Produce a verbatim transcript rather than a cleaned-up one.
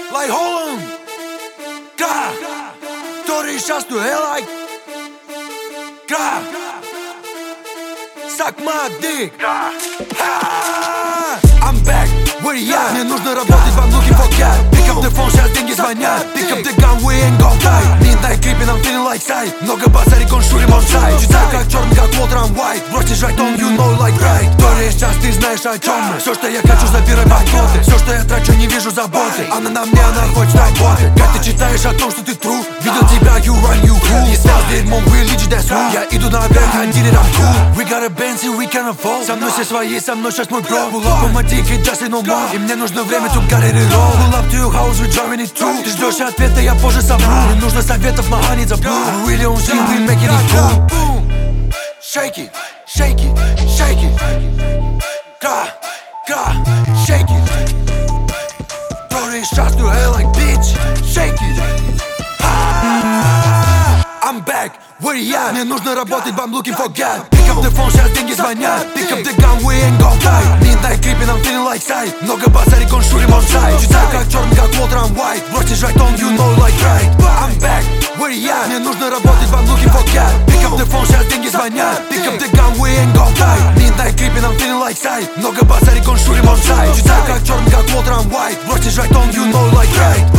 Like Holland, Ka, Tori Shastu Helaj, Ka, suck my dick. Ha! I'm back, where you at? Мне нужно работать, I'm looking for cat. Pick up the phone, сейчас деньги звонят. Pick up the gun, we ain't gon' die. Midnight creeping, I'm feeling like side. Много базарик, он шурим on side. Читаю как черный, как Walter, I'm white. Брось лежать, он you know like right. Tori, сейчас ты знаешь о чем мы. Все, что я хочу, забирай подходы. Все, что я трачу, не вижу заботы. Она на мне, она хочет работать. Как ты читаешь о том, что ты true? Видел тебя, you run, you cool. Не стал дерьмом, religion, that's who. Я иду наверх, I did it, I'm cool. We got a Benz and we can afford. Со мной все свои, со мной сейчас мой бро. Pull up on my dick and just say no more. И мне нужно время, to get it all. Pull up to your house, we driving it through. Ты ждешь ответа, я позже совру. Мне нужно советов, мага не забыл. Really on scene, we making it cool. Shake it, shake it, shake it. Ka, ka, shake it. Tori Shastu Helaj, bitch, shake it. I'm back, where you at? Мне нужно работать, but I'm looking for cat. Pick up the phone, сейчас деньги звонят. Pick up the gun, we ain't gon' die. Midnight creeping, I'm feeling like side. Много базарик, он шурим on side. Читаю как черный, как Walter, I'm white. Брось лежать, он you know like right. I'm back, where you at? Мне нужно работать, but I'm looking for cat. Pick up the phone, сейчас деньги звонят. Pick up the gun, we ain't gon' die. Midnight creeping, I'm feeling like side. Много базарик, он шурим on side. Читаю как черный, как Walter, I'm white. Брось лежать, он you know like right.